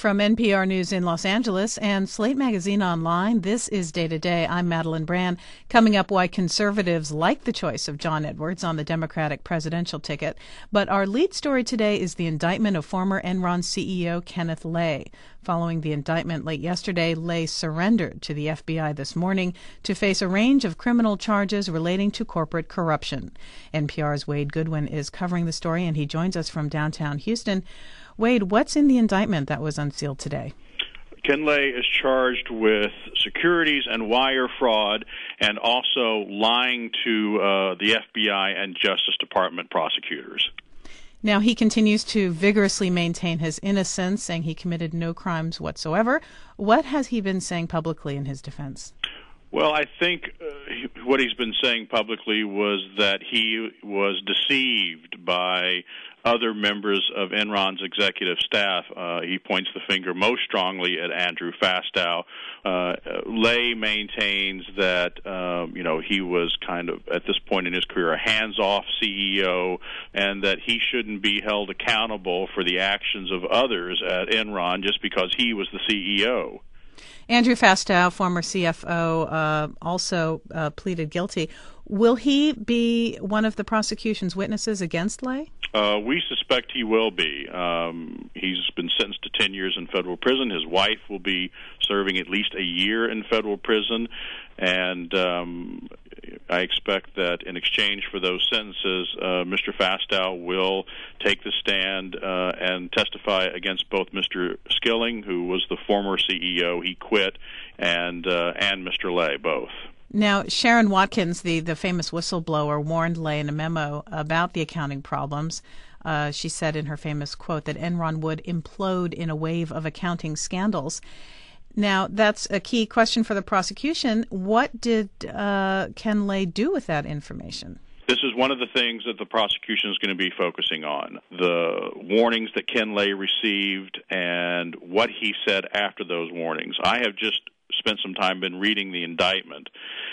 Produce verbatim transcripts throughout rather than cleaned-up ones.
From N P R News in Los Angeles and Slate Magazine Online, this is Day to Day. I'm Madeline Brand. Coming up, why conservatives like the choice of John Edwards on the Democratic presidential ticket. But our lead story today is the indictment of former Enron C E O Kenneth Lay. Following the indictment late yesterday, Lay surrendered to the F B I this morning to face a range of criminal charges relating to corporate corruption. N P R's Wade Goodwin is covering the story, and he joins us from downtown Houston. Wade, what's in the indictment that was unsealed today? Ken Lay is charged with securities and wire fraud and also lying to uh, the F B I and Justice Department prosecutors. Now, he continues to vigorously maintain his innocence, saying he committed no crimes whatsoever. What has he been saying publicly in his defense? Well, I think uh, what he's been saying publicly was that he was deceived by other members of Enron's executive staff. Uh, he points the finger most strongly at Andrew Fastow. Uh, Lay maintains that, um, you know, he was kind of, at this point in his career, a hands-off C E O, and that he shouldn't be held accountable for the actions of others at Enron just because he was the C E O. Andrew Fastow, former C F O, uh, also uh, pleaded guilty. Will he be one of the prosecution's witnesses against Lay? Uh, we suspect he will be. Um, he's been sentenced to ten years in federal prison. His wife will be serving at least a year in federal prison. And um, I expect that in exchange for those sentences, uh, Mister Fastow will take the stand uh, and testify against both Mister Skilling, who was the former C E O, he quit, and uh, and Mister Lay, both. Now, Sharon Watkins, the, the famous whistleblower, warned Lay in a memo about the accounting problems. Uh, she said in her famous quote that Enron would implode in a wave of accounting scandals. Now, that's a key question for the prosecution. What did uh, Ken Lay do with that information? This is one of the things that the prosecution is going to be focusing on, the warnings that Ken Lay received and what he said after those warnings. I have just spent some time been reading the indictment,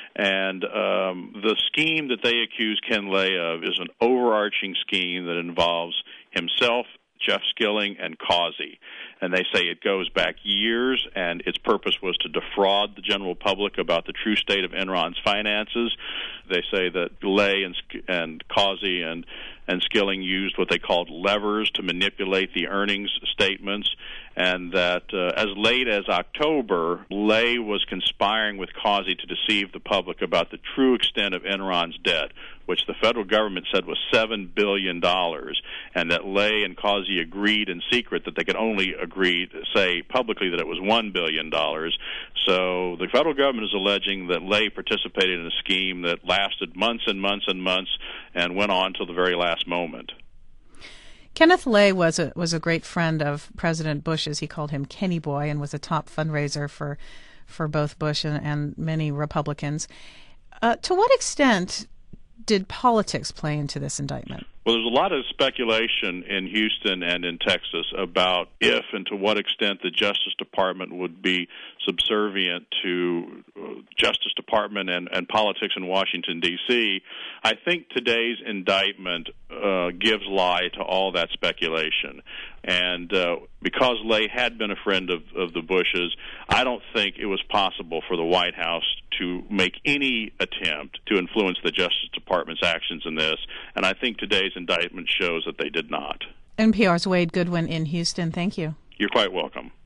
and um, the scheme that they accuse Ken Lay of is an overarching scheme that involves himself, Jeff Skilling, and Causey. And they say it goes back years, and its purpose was to defraud the general public about the true state of Enron's finances. They say that Lay and, and Causey and, and Skilling used what they called levers to manipulate the earnings statements, and that uh, as late as October, Lay was conspiring with Causey to deceive the public about the true extent of Enron's debt, which the federal government said was seven billion dollars, and that Lay and Causey agreed in secret that they could only agree to say publicly that it was one billion dollars. So the federal government is alleging that Lay participated in a scheme that lasted months and months and months and went on till the very last moment. Kenneth Lay was a was a great friend of President Bush's. He called him Kenny Boy and was a top fundraiser for for both Bush and, and many Republicans. Uh, to what extent did politics play into this indictment? Well, there's a lot of speculation in Houston and in Texas about if and to what extent the Justice Department would be subservient to Justice Department and, and politics in Washington, D C I think today's indictment uh, gives lie to all that speculation. And uh, because Lay had been a friend of, of the Bushes, I don't think it was possible for the White House to make any attempt to influence the Justice Department's actions in this. And I think today's indictment shows that they did not. N P R's Wade Goodwin in Houston. Thank you. You're quite welcome.